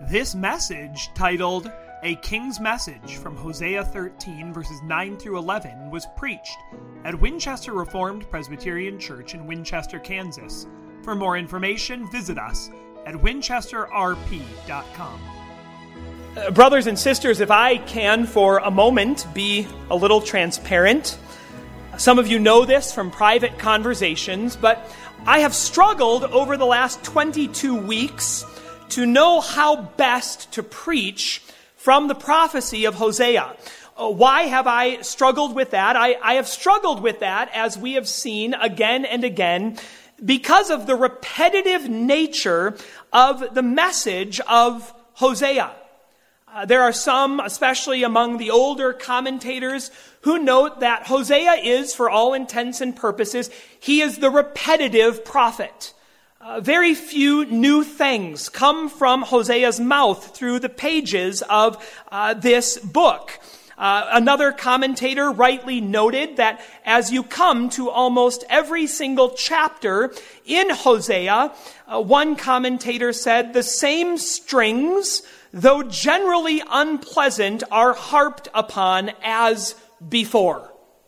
This message, titled A King's Message from Hosea 13, verses 9 through 11, was preached at Winchester Reformed Presbyterian Church in Winchester, Kansas. For more information, visit us at winchesterrp.com. Brothers and sisters, if I can for a moment be a little transparent, some of you know this from private conversations, but I have struggled over the last 22 weeks to know how best to preach from the prophecy of Hosea. Why have I struggled with that? I have struggled with that, as we have seen again and again, because of the repetitive nature of the message of Hosea. There are some, especially among the older commentators, who note that Hosea is, for all intents and purposes, he is the repetitive prophet. Very few new things come from Hosea's mouth through the pages of this book. Another commentator rightly noted that as you come to almost every single chapter in Hosea, one commentator said, the same strings, though generally unpleasant, are harped upon as before.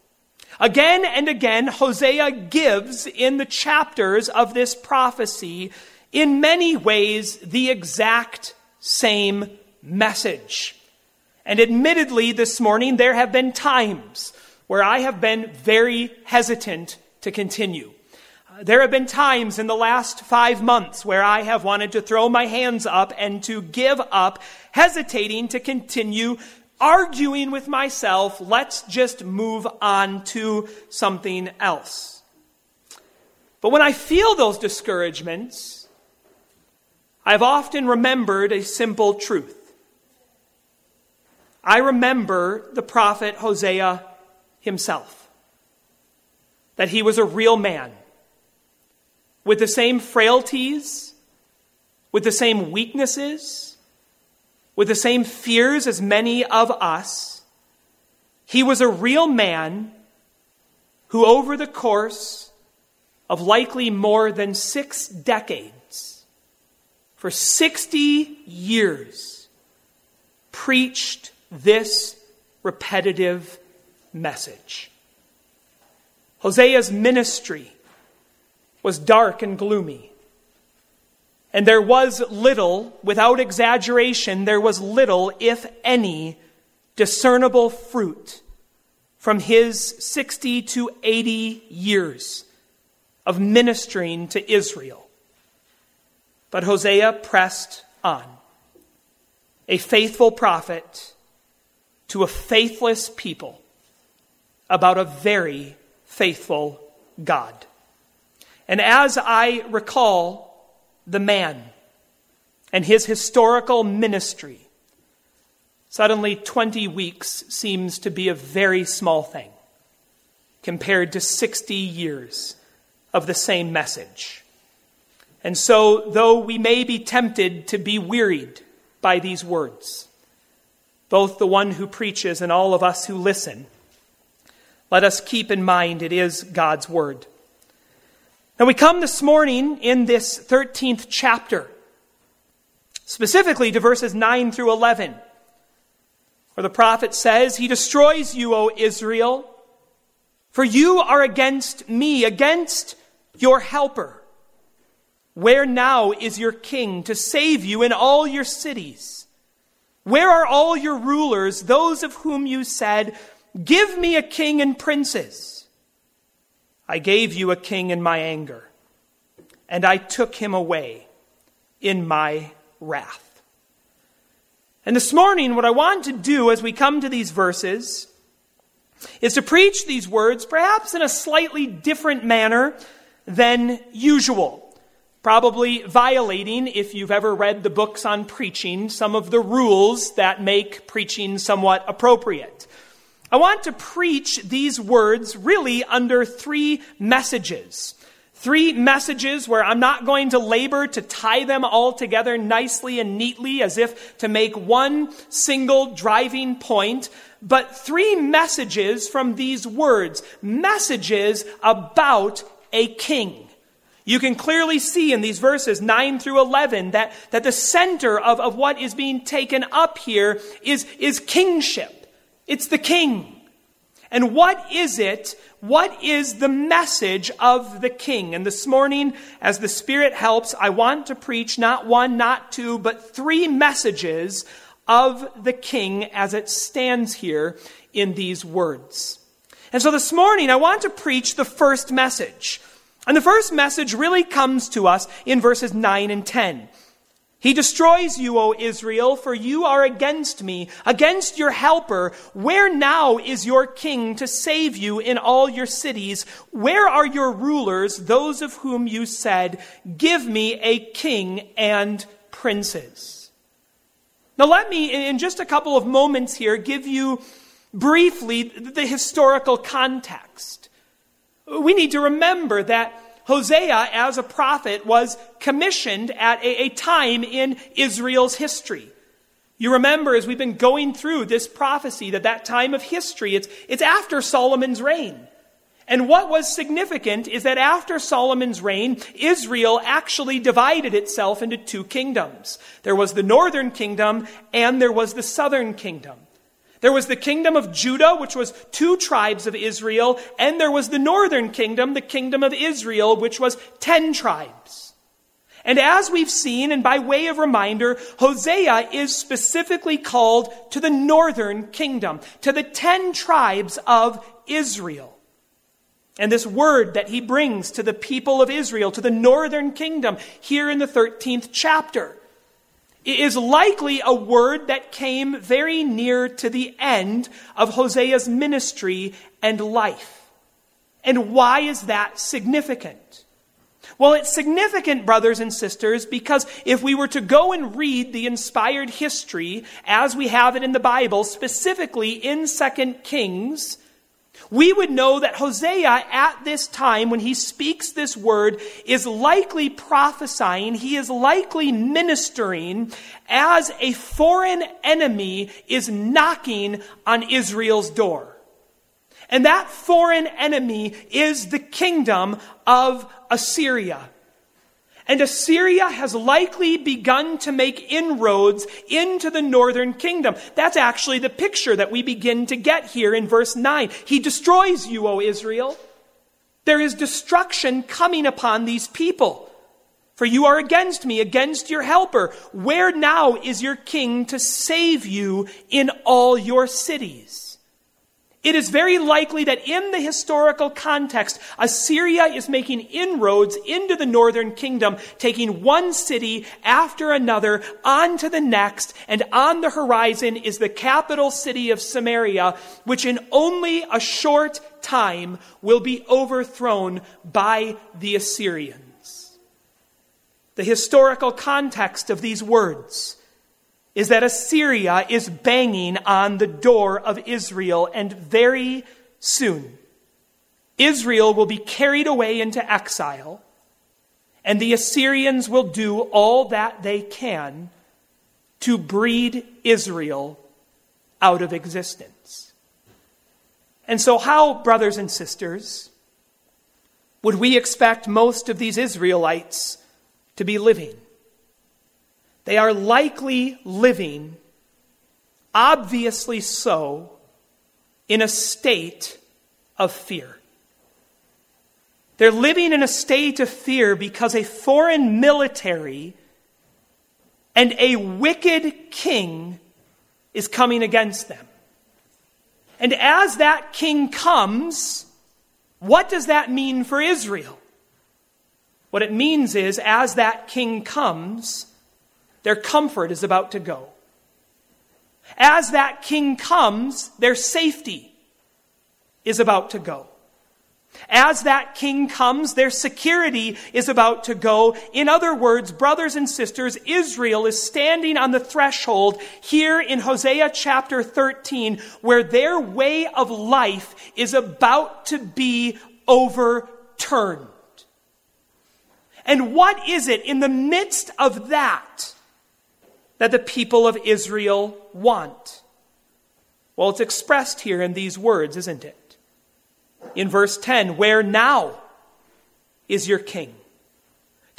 Again and again, Hosea gives in the chapters of this prophecy, in many ways, the exact same message. And admittedly, this morning, there have been times where I have been very hesitant to continue. There have been times in the last 5 months where I have wanted to throw my hands up and to give up, hesitating to continue, arguing with myself, let's just move on to something else. But when I feel those discouragements, I've often remembered a simple truth. I remember the prophet Hosea himself, that he was a real man, with the same frailties, with the same weaknesses, with the same fears as many of us. He was a real man who, over the course of likely more than 6 decades, for 60 years, preached this repetitive message. Hosea's ministry was dark and gloomy. And there was little, without exaggeration, there was little, if any, discernible fruit from his 60 to 80 years of ministering to Israel. But Hosea pressed on, a faithful prophet to a faithless people about a very faithful God. And as I recall the man and his historical ministry, suddenly 20 weeks seems to be a very small thing compared to 60 years of the same message. And so, though we may be tempted to be wearied by these words, both the one who preaches and all of us who listen, let us keep in mind it is God's word. Now we come this morning in this 13th chapter, specifically to verses 9 through 11, where the prophet says, He destroys you, O Israel, for you are against me, against your helper. Where now is your king to save you in all your cities? Where are all your rulers, those of whom you said, give me a king and princes? I gave you a king in my anger, and I took him away in my wrath. And this morning, what I want to do as we come to these verses is to preach these words perhaps in a slightly different manner than usual. Probably violating, if you've ever read the books on preaching, some of the rules that make preaching somewhat appropriate. I want to preach these words really under 3 messages. 3 messages where I'm not going to labor to tie them all together nicely and neatly as if to make one single driving point, but 3 messages from these words, messages about a king. You can clearly see in these verses 9 through 11 that the center of what is being taken up here is kingship. It's the king. And what is it? What is the message of the king? And this morning, as the Spirit helps, I want to preach not one, not two, but three messages of the king as it stands here in these words. And so this morning, I want to preach the first message. And the first message really comes to us in verses 9 and 10. He destroys you, O Israel, for you are against me, against your helper. Where now is your king to save you in all your cities? Where are your rulers, those of whom you said, give me a king and princes? Now let me, in just a couple of moments here, give you briefly the historical context. We need to remember that Hosea, as a prophet, was commissioned at a time in Israel's history. You remember, as we've been going through this prophecy, that time of history, it's after Solomon's reign. And what was significant is that after Solomon's reign, Israel actually divided itself into two kingdoms. There was the northern kingdom and there was the southern kingdom. There was the kingdom of Judah, which was 2 tribes of Israel, and there was the northern kingdom, the kingdom of Israel, which was 10 tribes. And as we've seen, and by way of reminder, Hosea is specifically called to the northern kingdom, to the 10 tribes of Israel. And this word that he brings to the people of Israel, to the northern kingdom, here in the 13th chapter, is likely a word that came very near to the end of Hosea's ministry and life. And why is that significant? Well, it's significant, brothers and sisters, because if we were to go and read the inspired history as we have it in the Bible, specifically in 2 Kings, we would know that Hosea at this time, when he speaks this word, is likely prophesying, he is likely ministering as a foreign enemy is knocking on Israel's door. And that foreign enemy is the kingdom of Assyria. And Assyria has likely begun to make inroads into the northern kingdom. That's actually the picture that we begin to get here in verse 9. He destroys you, O Israel. There is destruction coming upon these people. For you are against me, against your helper. Where now is your king to save you in all your cities? It is very likely that in the historical context, Assyria is making inroads into the northern kingdom, taking one city after another onto the next, and on the horizon is the capital city of Samaria, which in only a short time will be overthrown by the Assyrians. The historical context of these words is that Assyria is banging on the door of Israel, and very soon Israel will be carried away into exile, and the Assyrians will do all that they can to breed Israel out of existence. And so how, brothers and sisters, would we expect most of these Israelites to be living? They are likely living, obviously so, in a state of fear. They're living in a state of fear because a foreign military and a wicked king is coming against them. And as that king comes, what does that mean for Israel? What it means is, as that king comes, their comfort is about to go. As that king comes, their safety is about to go. As that king comes, their security is about to go. In other words, brothers and sisters, Israel is standing on the threshold here in Hosea chapter 13, where their way of life is about to be overturned. And what is it in the midst of that the people of Israel want? Well, it's expressed here in these words, isn't it? In verse 10, where now is your king?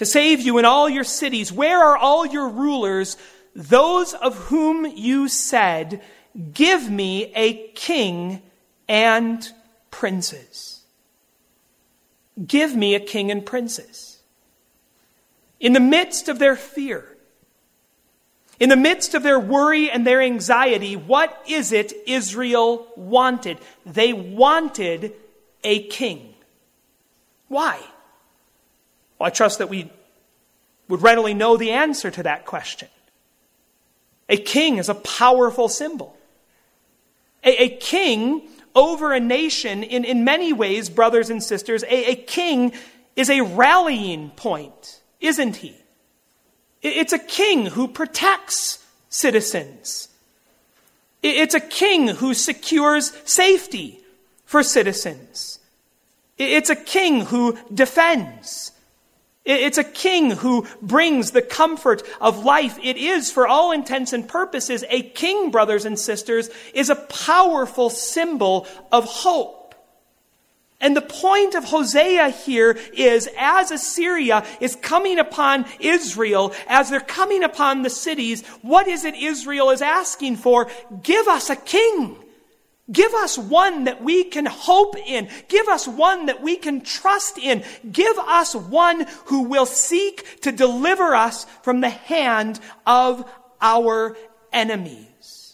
to save you in all your cities? Where are all your rulers, those of whom you said, 'Give me a king and princes'?" Give me a king and princes. In the midst of their fear, in the midst of their worry and their anxiety, what is it Israel wanted? They wanted a king. Why? Well, I trust that we would readily know the answer to that question. A king is a powerful symbol. A king over a nation, in many ways, brothers and sisters, a king is a rallying point, isn't he? It's a king who protects citizens. It's a king who secures safety for citizens. It's a king who defends. It's a king who brings the comfort of life. It is, for all intents and purposes, a king, brothers and sisters, is a powerful symbol of hope. And the point of Hosea here is, as Assyria is coming upon Israel, as they're coming upon the cities, what is it Israel is asking for? Give us a king. Give us one that we can hope in. Give us one that we can trust in. Give us one who will seek to deliver us from the hand of our enemies.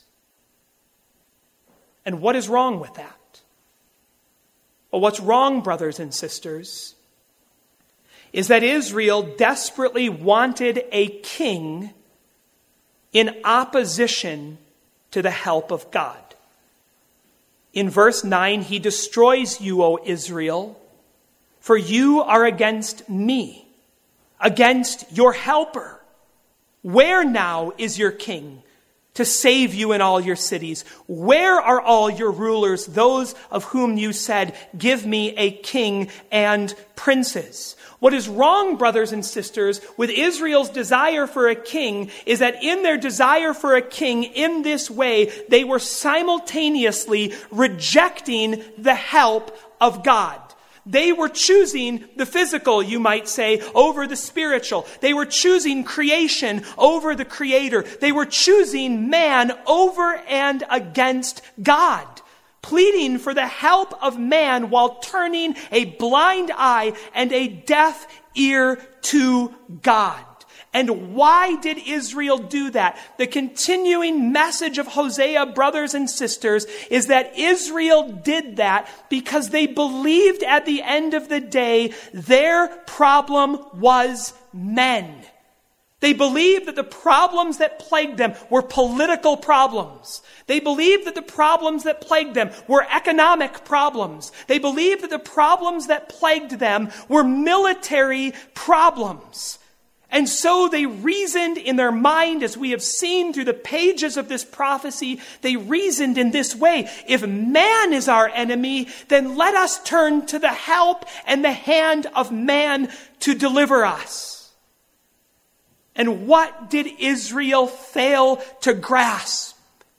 And what is wrong with that? Well, what's wrong, brothers and sisters, is that Israel desperately wanted a king in opposition to the help of God. In verse 9, he destroys you, O Israel, for you are against me, against your helper. Where now is your king to save you in all your cities? Where are all your rulers, those of whom you said, 'Give me a king and princes'?" What is wrong, brothers and sisters, with Israel's desire for a king is that in their desire for a king in this way, they were simultaneously rejecting the help of God. They were choosing the physical, you might say, over the spiritual. They were choosing creation over the Creator. They were choosing man over and against God, pleading for the help of man while turning a blind eye and a deaf ear to God. And why did Israel do that? The continuing message of Hosea, brothers and sisters, is that Israel did that because they believed at the end of the day their problem was men. They believed that the problems that plagued them were political problems. They believed that the problems that plagued them were economic problems. They believed that the problems that plagued them were military problems. And so they reasoned in their mind, as we have seen through the pages of this prophecy, they reasoned in this way: if man is our enemy, then let us turn to the help and the hand of man to deliver us. And what did Israel fail to grasp?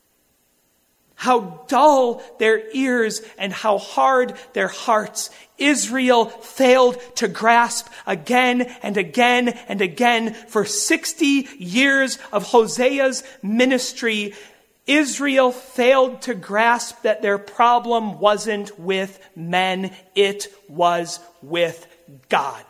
How dull their ears and how hard their hearts. Israel failed to grasp again and again and again. For 60 years of Hosea's ministry, Israel failed to grasp that their problem wasn't with men, it was with God.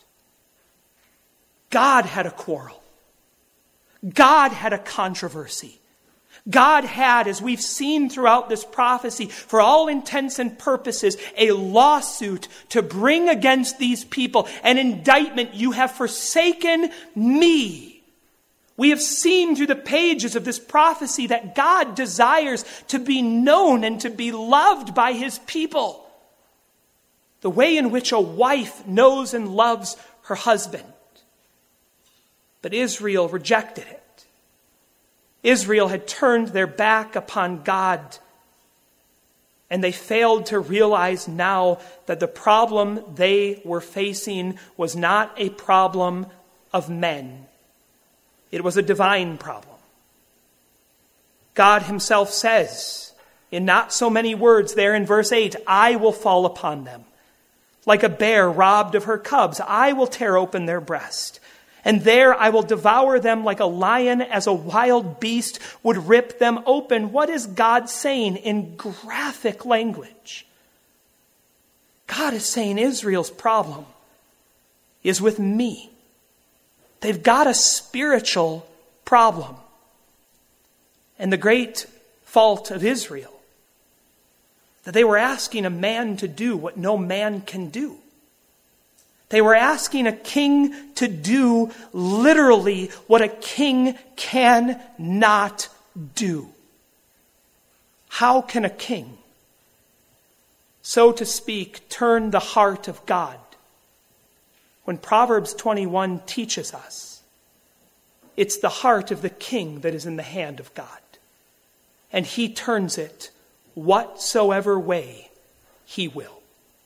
God had a quarrel. God had a controversy. God had, as we've seen throughout this prophecy, for all intents and purposes, a lawsuit to bring against these people, an indictment. You have forsaken me. We have seen through the pages of this prophecy that God desires to be known and to be loved by his people. The way in which a wife knows and loves her husband. But Israel rejected it. Israel had turned their back upon God, and they failed to realize now that the problem they were facing was not a problem of men. It was a divine problem. God himself says, in not so many words there in verse 8, "I will fall upon them. Like a bear robbed of her cubs, I will tear open their breast. And there I will devour them like a lion, as a wild beast would rip them open. What is God saying in graphic language? God is saying Israel's problem is with me. They've got a spiritual problem. And the great fault of Israel, that they were asking a man to do what no man can do. They were asking a king to do literally what a king cannot do. How can a king, so to speak, turn the heart of God when Proverbs 21 teaches us it's the heart of the king that is in the hand of God, and he turns it whatsoever way he will?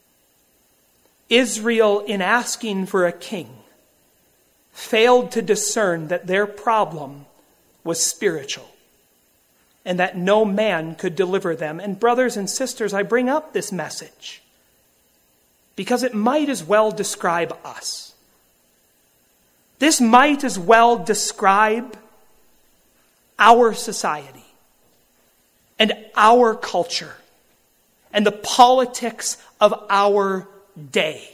Israel, in asking for a king, failed to discern that their problem was spiritual and that no man could deliver them. And brothers and sisters, I bring up this message because it might as well describe us. This might as well describe our society and our culture and the politics of our day.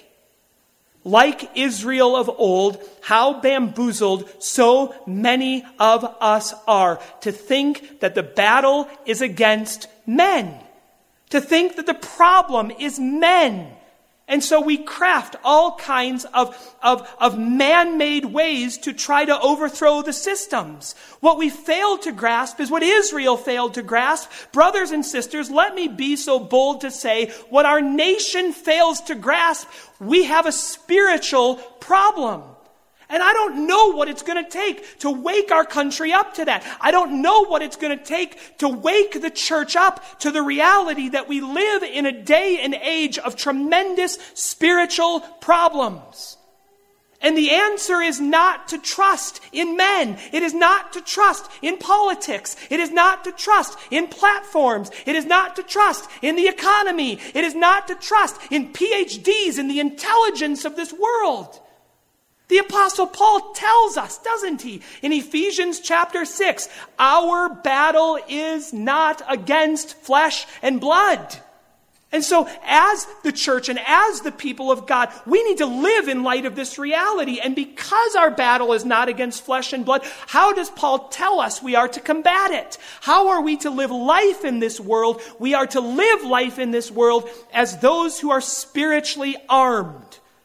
Like Israel of old, how bamboozled so many of us are to think that the battle is against men, to think that the problem is men. And so we craft all kinds of man-made ways to try to overthrow the systems. What we fail to grasp is what Israel failed to grasp. Brothers and sisters, let me be so bold to say, what our nation fails to grasp, we have a spiritual problem. And I don't know what it's going to take to wake our country up to that. I don't know what it's going to take to wake the church up to the reality that we live in a day and age of tremendous spiritual problems. And the answer is not to trust in men. It is not to trust in politics. It is not to trust in platforms. It is not to trust in the economy. It is not to trust in PhDs in the intelligence of this world. The Apostle Paul tells us, doesn't he, in Ephesians chapter 6, our battle is not against flesh and blood. And so as the church and as the people of God, we need to live in light of this reality. And because our battle is not against flesh and blood, how does Paul tell us we are to combat it? How are we to live life in this world? We are to live life in this world as those who are spiritually armed.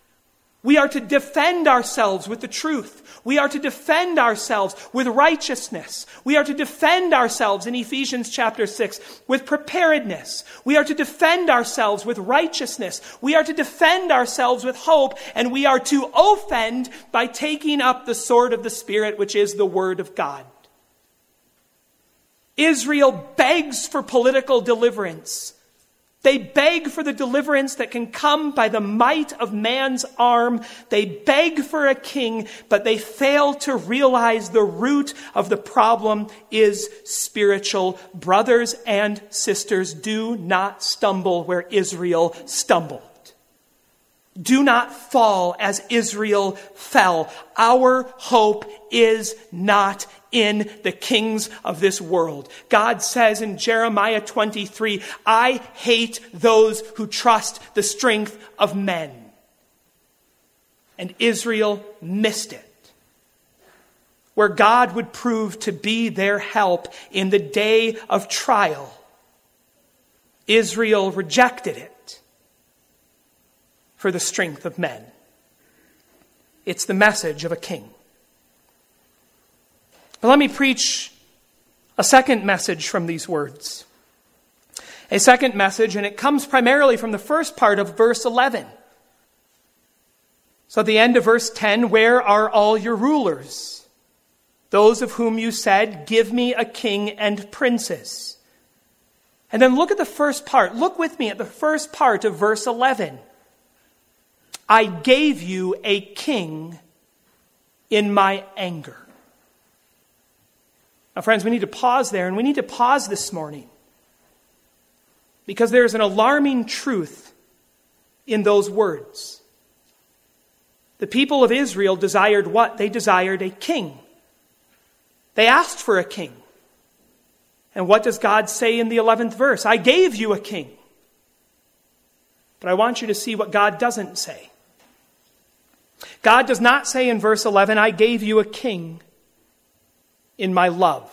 We are to defend ourselves with the truth. We are to defend ourselves with righteousness. We are to defend ourselves in Ephesians chapter 6 with preparedness. We are to defend ourselves with righteousness. We are to defend ourselves with hope. And we are to offend by taking up the sword of the Spirit, which is the Word of God. Israel begs for political deliverance. They beg for the deliverance that can come by the might of man's arm. They beg for a king, but they fail to realize the root of the problem is spiritual. Brothers and sisters, do not stumble where Israel stumbled. Do not fall as Israel fell. Our hope is not in the kings of this world. God says in Jeremiah 23, I hate those who trust the strength of men. And Israel missed it. Where God would prove to be their help in the day of trial, Israel rejected it for the strength of men. It's the message of a king. But let me preach a second message from these words. A second message, and it comes primarily from the first part of verse 11. So at the end of verse 10, where are all your rulers? Those of whom you said, give me a king and princes. And then look at the first part. Look with me at the first part of verse 11. I gave you a king in my anger. Now, friends, we need to pause there, and we need to pause this morning because there is an alarming truth in those words. The people of Israel desired what? They desired a king. They asked for a king. And what does God say in the 11th verse? I gave you a king. But I want you to see what God doesn't say. God does not say in verse 11, I gave you a king in my love.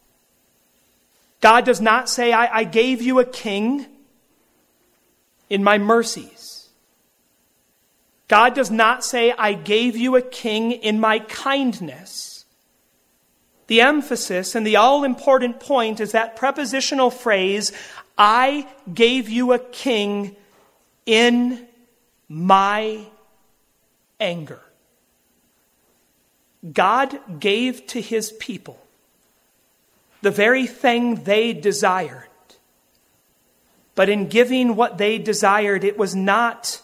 God does not say, I gave you a king in my mercies. God does not say, I gave you a king in my kindness. The emphasis and the all-important point is that prepositional phrase, I gave you a king in my anger. God gave to his people the very thing they desired. But in giving what they desired, it was not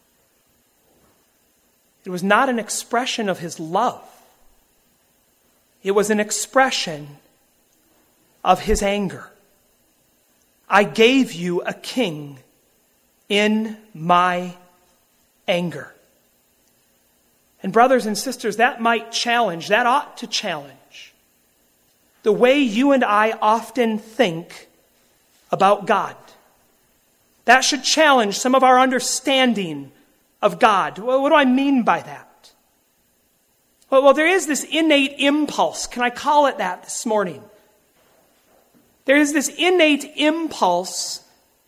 an expression of his love. It was an expression of his anger. I gave you a king in my anger. And brothers and sisters, that ought to challenge the way you and I often think about God. That should challenge some of our understanding of God. Well, what do I mean by that? Well, there is this innate impulse. Can I call it that this morning? There is this innate impulse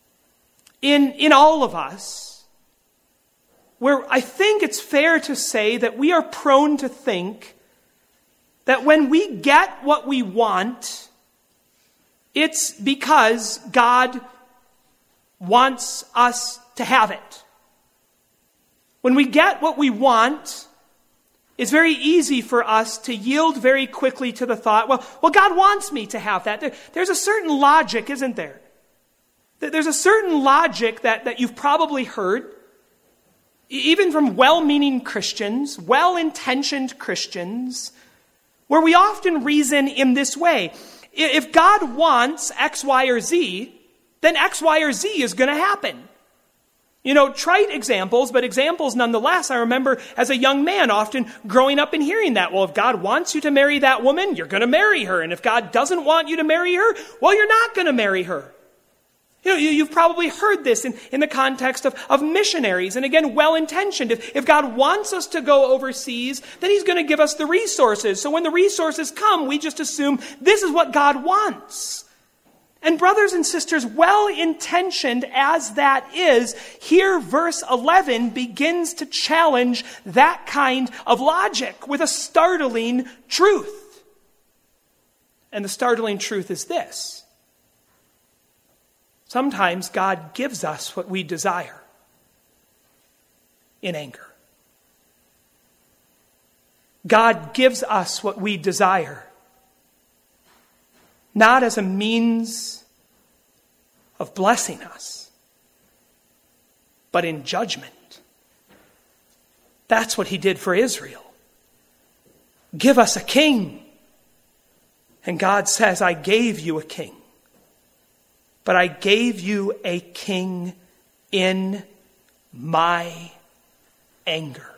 in all of us where I think it's fair to say that we are prone to think that when we get what we want, it's because God wants us to have it. When we get what we want, it's very easy for us to yield very quickly to the thought, well, God wants me to have that. There's a certain logic, isn't there? There's a certain logic that you've probably heard, even from well-meaning Christians, well-intentioned Christians, where we often reason in this way. If God wants X, Y, or Z, then X, Y, or Z is going to happen. Trite examples, but examples nonetheless. I remember as a young man often growing up and hearing that. Well, if God wants you to marry that woman, you're going to marry her. And if God doesn't want you to marry her, well, you're not going to marry her. You've probably heard this in the context of missionaries. And again, well-intentioned. If God wants us to go overseas, then he's going to give us the resources. So when the resources come, we just assume this is what God wants. And brothers and sisters, well-intentioned as that is, here verse 11 begins to challenge that kind of logic with a startling truth. And the startling truth is this. Sometimes God gives us what we desire in anger. God gives us what we desire not as a means of blessing us, but in judgment. That's what he did for Israel. Give us a king. And God says, I gave you a king. But I gave you a king in my anger.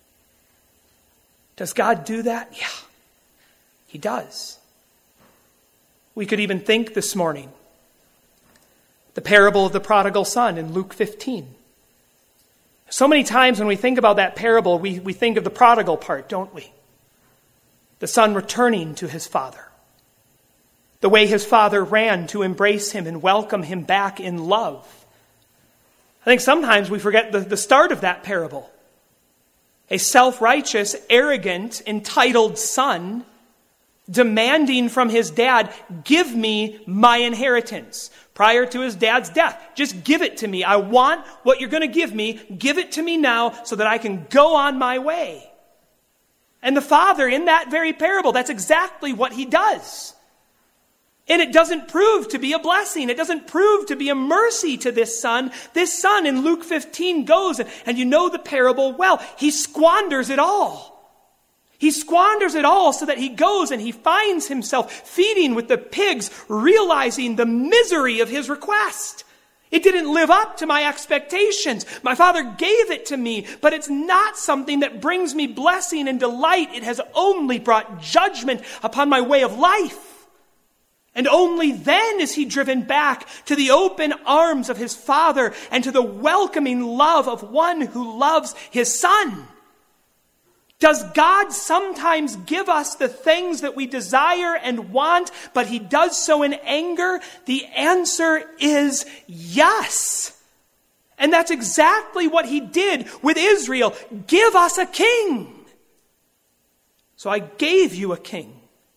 Does God do that? Yeah, he does. We could even think this morning the parable of the prodigal son in Luke 15. So many times when we think about that parable, we think of the prodigal part, don't we? The son returning to his father. The way his father ran to embrace him and welcome him back in love. I think sometimes we forget the start of that parable. A self-righteous, arrogant, entitled son demanding from his dad, give me my inheritance. Prior to his dad's death, just give it to me. I want what you're going to give me. Give it to me now so that I can go on my way. And the father in that very parable, that's exactly what he does. And it doesn't prove to be a blessing. It doesn't prove to be a mercy to this son. This son in Luke 15 goes, and you know the parable well, he squanders it all. He squanders it all so that he goes and he finds himself feeding with the pigs, realizing the misery of his request. It didn't live up to my expectations. My Father gave it to me, but it's not something that brings me blessing and delight. It has only brought judgment upon my way of life. And only then is he driven back to the open arms of his Father and to the welcoming love of one who loves his Son. Does God sometimes give us the things that we desire and want, but he does so in anger? The answer is yes. And that's exactly what he did with Israel. Give us a king. So I gave you a king.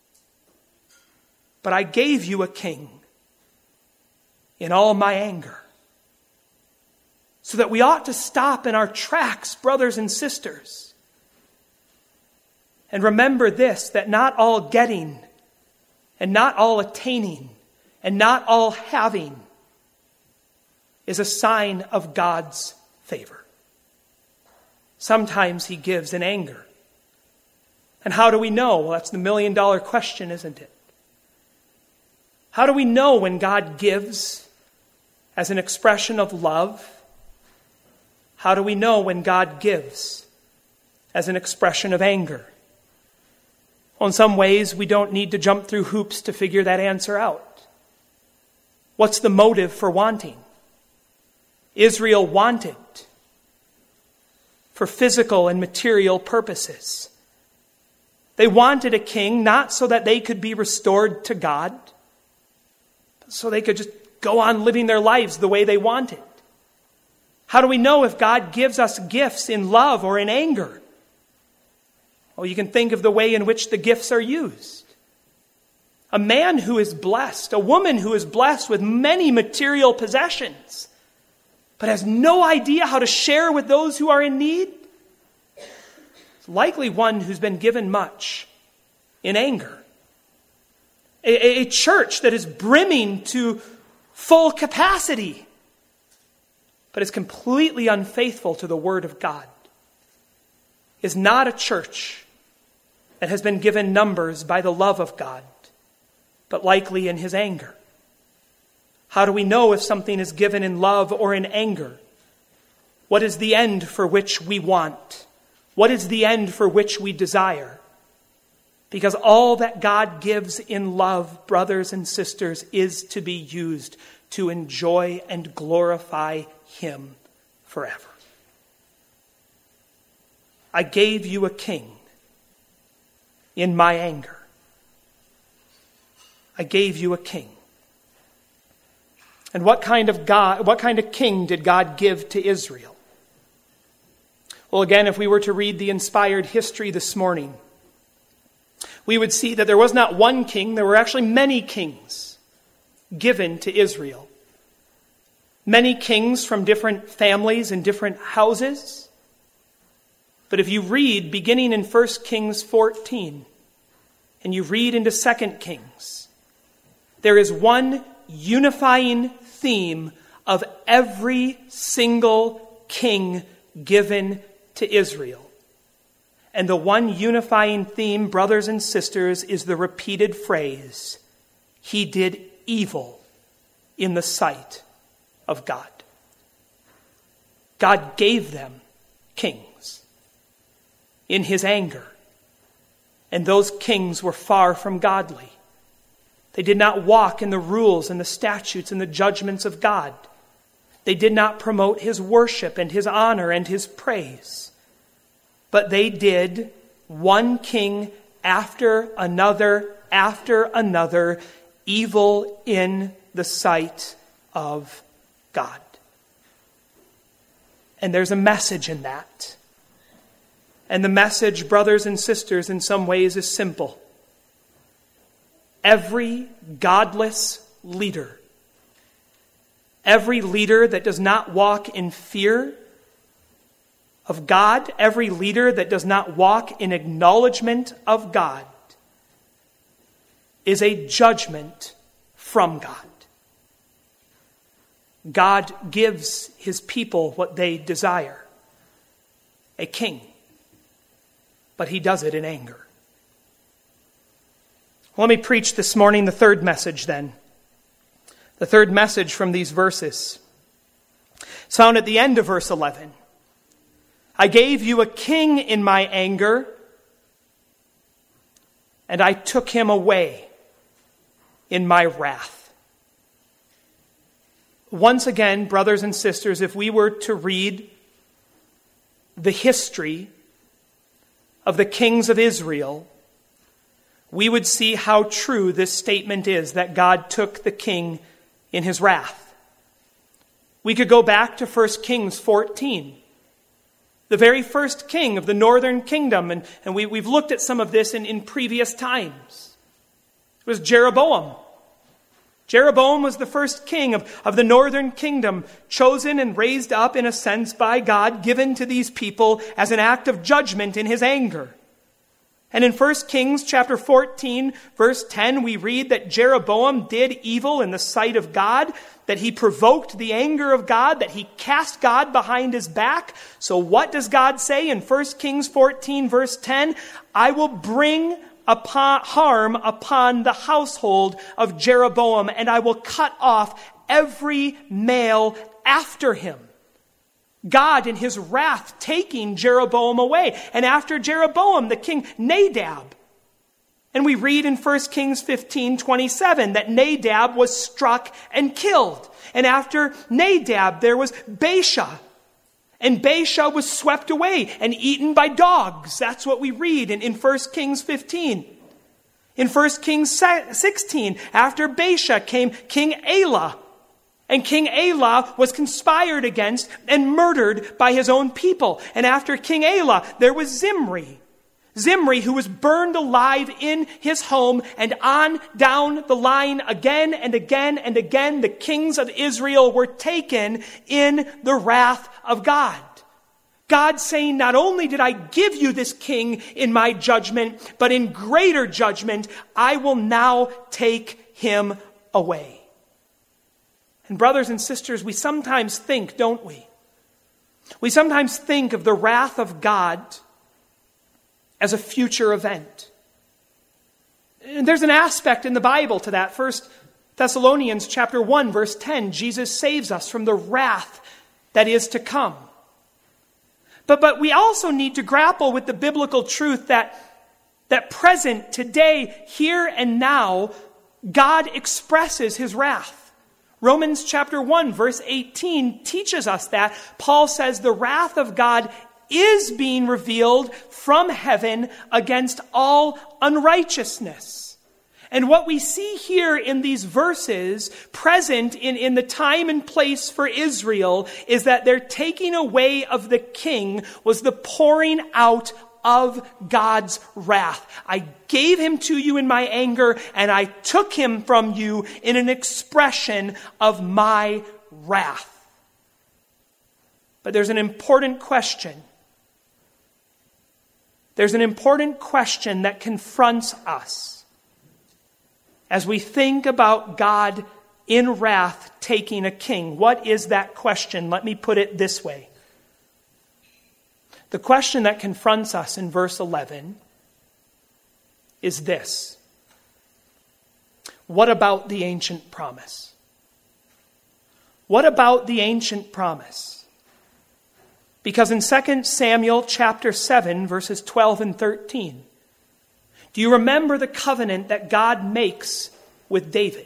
But I gave you a king in all my anger. So that we ought to stop in our tracks, brothers and sisters. And remember this, that not all getting, and not all attaining, and not all having is a sign of God's favor. Sometimes he gives in anger. And how do we know? Well, that's the million-dollar question, isn't it? How do we know when God gives as an expression of love? How do we know when God gives as an expression of anger? Well, in some ways, we don't need to jump through hoops to figure that answer out. What's the motive for wanting? Israel wanted for physical and material purposes. They wanted a king not so that they could be restored to God, but so they could just go on living their lives the way they wanted. How do we know if God gives us gifts in love or in anger? Well, you can think of the way in which the gifts are used. A man who is blessed, a woman who is blessed with many material possessions, but has no idea how to share with those who are in need, is likely one who's been given much in anger. A church that is brimming to full capacity, but is completely unfaithful to the Word of God, is not a church that has been given numbers by the love of God, but likely in his anger. How do we know if something is given in love or in anger? What is the end for which we want? What is the end for which we desire? Because all that God gives in love, brothers and sisters, is to be used to enjoy and glorify him forever. I gave you a king in my anger. I gave you a king. And what kind of king did God give to Israel? Well, again, if we were to read the inspired history this morning, we would see that there was not one king, there were actually many kings given to Israel. Many kings from different families and different houses. But if you read, beginning in 1 Kings 14, and you read into 2 Kings, there is one unifying theme of every single king given to Israel. And the one unifying theme, brothers and sisters, is the repeated phrase, he did evil in the sight of God. God gave them kings in his anger. And those kings were far from godly. They did not walk in the rules and the statutes and the judgments of God. They did not promote his worship and his honor and his praise. But they did, one king after another, evil in the sight of God. And there's a message in that. And the message, brothers and sisters, in some ways is simple. Every godless leader, every leader that does not walk in fear of God, every leader that does not walk in acknowledgement of God, is a judgment from God. God gives his people what they desire, a king, but he does it in anger. Let me preach this morning the third message then. The third message from these verses. It's found at the end of verse 11. I gave you a king in my anger, and I took him away in my wrath. Once again, brothers and sisters, if we were to read the history of the kings of Israel, we would see how true this statement is, that God took the king in his wrath. We could go back to 1 Kings 14, the very first king of the northern kingdom, and we've looked at some of this in previous times. It was Jeroboam. Jeroboam was the first king of the northern kingdom, chosen and raised up, in a sense, by God, given to these people as an act of judgment in his anger. And in 1 Kings chapter 14, verse 10, we read that Jeroboam did evil in the sight of God, that he provoked the anger of God, that he cast God behind his back. So what does God say in 1 Kings 14, verse 10? I will bring harm upon the household of Jeroboam, and I will cut off every male after him. God, in his wrath, taking Jeroboam away. And after Jeroboam, the king Nadab. And we read in 1 Kings 15:27 that Nadab was struck and killed. And after Nadab, there was Baasha. And Baasha was swept away and eaten by dogs. That's what we read in 1 Kings 15. In 1 Kings 16, after Baasha came King Elah. And King Elah was conspired against and murdered by his own people. And after King Elah, there was Zimri. Zimri, who was burned alive in his home, and on down the line again and again and again, the kings of Israel were taken in the wrath of God. God saying, not only did I give you this king in my judgment, but in greater judgment, I will now take him away. And brothers and sisters, we sometimes think, don't we? We sometimes think of the wrath of God as a future event. And there's an aspect in the Bible to that. 1 Thessalonians chapter 1, verse 10, Jesus saves us from the wrath that is to come. But we also need to grapple with the biblical truth that present, today, here and now, God expresses his wrath. Romans chapter 1, verse 18 teaches us that. Paul says the wrath of God is being revealed from heaven against all unrighteousness. And what we see here in these verses, present in the time and place for Israel, is that their taking away of the king was the pouring out of God's wrath. I gave him to you in my anger, and I took him from you in an expression of my wrath. But there's an important question. There's an important question that confronts us as we think about God in wrath taking a king. What is that question? Let me put it this way. The question that confronts us in verse 11 is this: what about the ancient promise? What about the ancient promise? Because in 2 Samuel chapter 7, verses 12 and 13, do you remember the covenant that God makes with David?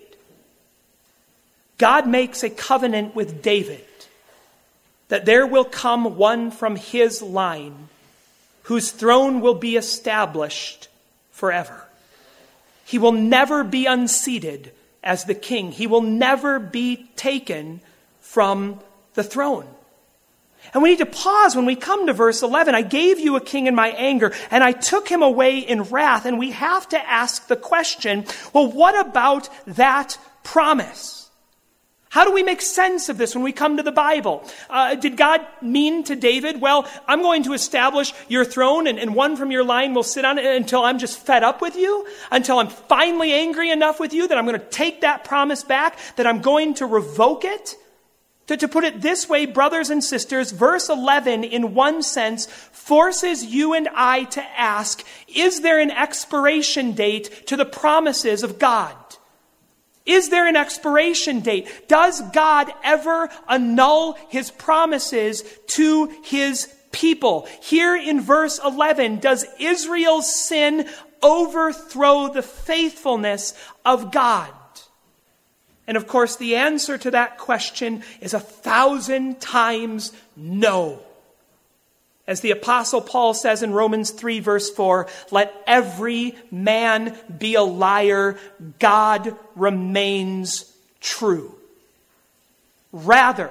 God makes a covenant with David that there will come one from his line whose throne will be established forever. He will never be unseated as the king. He will never be taken from the throne. And we need to pause when we come to verse 11. I gave you a king in my anger, and I took him away in wrath. And we have to ask the question, well, what about that promise? How do we make sense of this when we come to the Bible? Did God mean to David, well, I'm going to establish your throne and one from your line will sit on it until I'm just fed up with you, until I'm finally angry enough with you that I'm going to take that promise back, that I'm going to revoke it? To put it this way, brothers and sisters, verse 11, in one sense, forces you and I to ask, is there an expiration date to the promises of God? Is there an expiration date? Does God ever annul his promises to his people? Here in verse 11, does Israel's sin overthrow the faithfulness of God? And of course, the answer to that question is 1,000 times no. As the Apostle Paul says in Romans 3 verse 4, let every man be a liar, God remains true. Rather,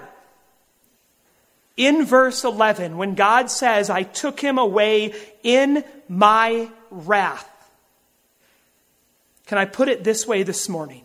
in verse 11, when God says, I took him away in my wrath, can I put it this way this morning?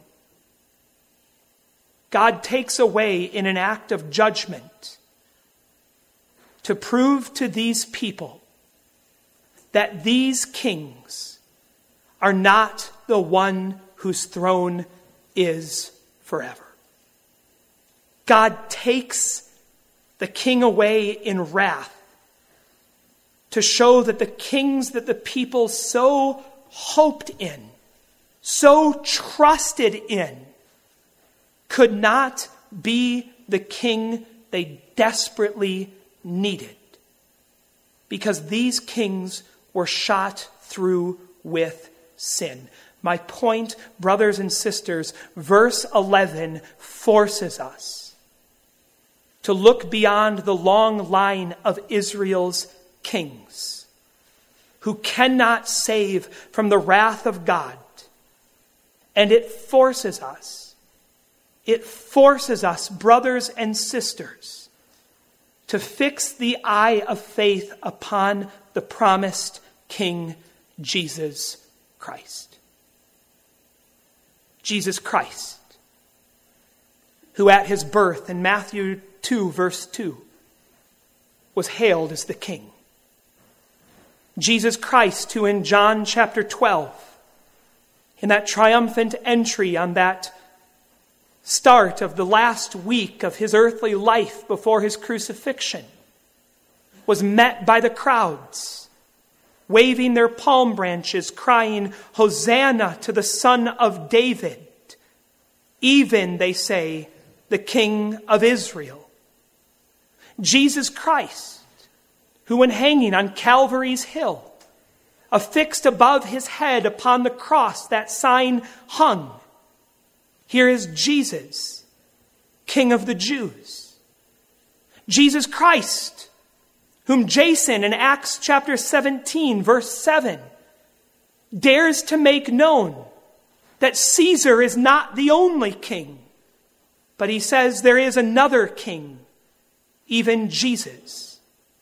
God takes away in an act of judgment to prove to these people that these kings are not the one whose throne is forever. God takes the king away in wrath to show that the kings that the people so hoped in, so trusted in, could not be the king they desperately needed, because these kings were shot through with sin. My point, brothers and sisters, verse 11 forces us to look beyond the long line of Israel's kings who cannot save from the wrath of God. And it forces us, brothers and sisters, to fix the eye of faith upon the promised King, Jesus Christ. Jesus Christ, who at his birth in Matthew 2 verse 2 was hailed as the King. Jesus Christ, who in John chapter 12, in that triumphant entry on that start of the last week of his earthly life before his crucifixion, was met by the crowds, waving their palm branches, crying, Hosanna to the Son of David, even, they say, the King of Israel. Jesus Christ, who when hanging on Calvary's hill, affixed above his head upon the cross, that sign hung. Here is Jesus, King of the Jews. Jesus Christ, whom Jason in Acts chapter 17, verse 7, dares to make known that Caesar is not the only king, but he says there is another king, even Jesus.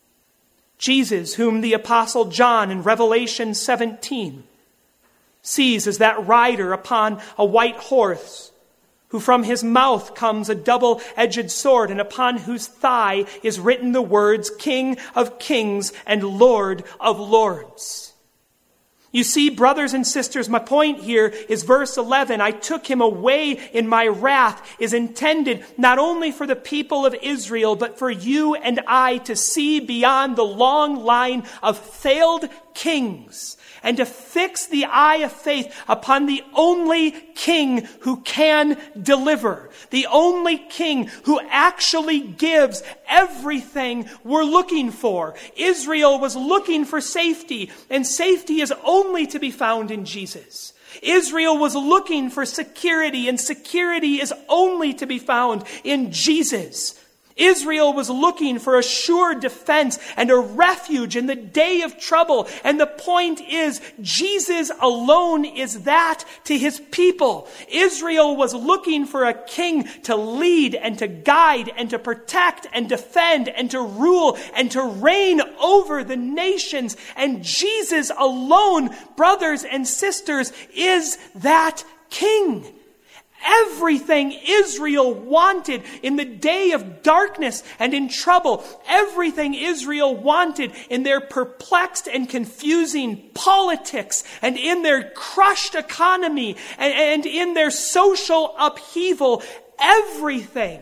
Jesus, whom the Apostle John in Revelation 17 sees as that rider upon a white horse, who from his mouth comes a double-edged sword, and upon whose thigh is written the words, King of Kings and Lord of Lords. You see, brothers and sisters, my point here is verse 11, I took him away in my wrath, is intended not only for the people of Israel, but for you and I to see beyond the long line of failed kings and to fix the eye of faith upon the only king who can deliver, the only king who actually gives everything we're looking for. Israel was looking for safety, and safety is only to be found in Jesus. Israel was looking for security, and security is only to be found in Jesus. Israel was looking for a sure defense and a refuge in the day of trouble. And the point is, Jesus alone is that to his people. Israel was looking for a king to lead and to guide and to protect and defend and to rule and to reign over the nations. And Jesus alone, brothers and sisters, is that king. Everything Israel wanted in the day of darkness and in trouble, everything Israel wanted in their perplexed and confusing politics and in their crushed economy and in their social upheaval, everything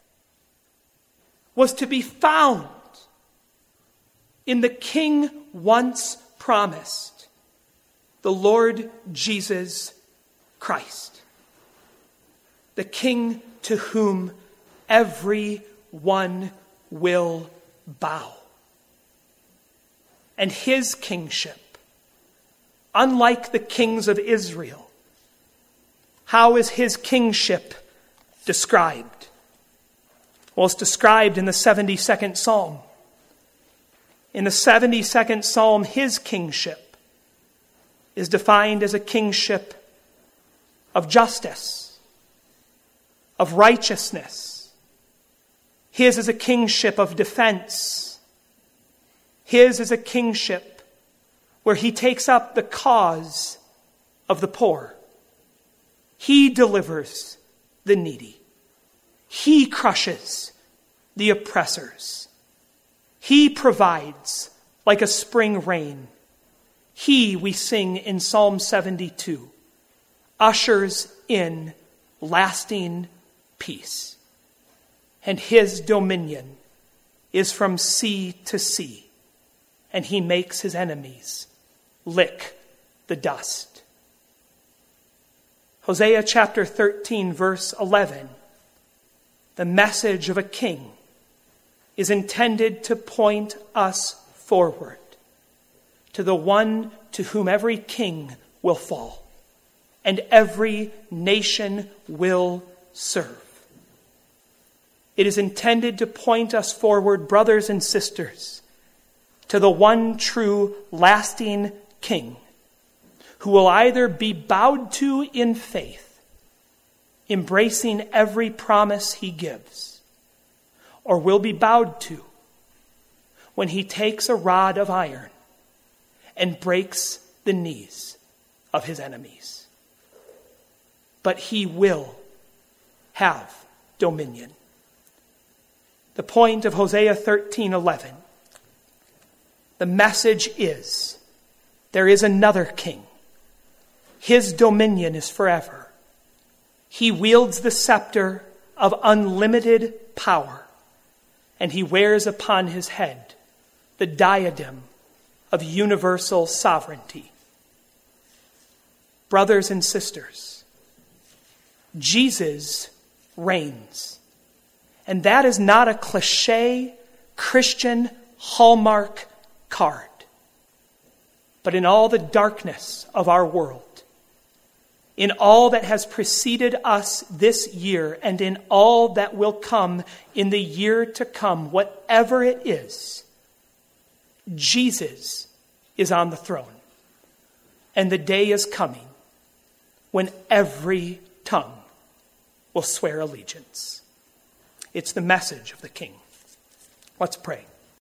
was to be found in the King once promised, the Lord Jesus Christ. the King to whom every one will bow. And his kingship, unlike the kings of Israel, how is his kingship described? Well, it's described in the 72nd Psalm. In the 72nd Psalm, his kingship is defined as a kingship of justice, of righteousness. His is a kingship of defense. His is a kingship where he takes up the cause of the poor. He delivers the needy. He crushes the oppressors. He provides like a spring rain. He, we sing in Psalm 72, ushers in lasting peace. And his dominion is from sea to sea, and he makes his enemies lick the dust. Hosea chapter 13, verse 11, the message of a king is intended to point us forward to the one to whom every king will fall and every nation will serve. It is intended to point us forward, brothers and sisters, to the one true lasting king who will either be bowed to in faith, embracing every promise he gives, or will be bowed to when he takes a rod of iron and breaks the knees of his enemies. But he will have dominion. The point of Hosea 13:11, the message is, there is another king. His dominion is forever. He wields the scepter of unlimited power, and he wears upon his head the diadem of universal sovereignty. Brothers and sisters, Jesus reigns. And that is not a cliche Christian hallmark card. But in all the darkness of our world, in all that has preceded us this year, and in all that will come in the year to come, whatever it is, Jesus is on the throne. And the day is coming when every tongue will swear allegiance. It's the message of the King. Let's pray.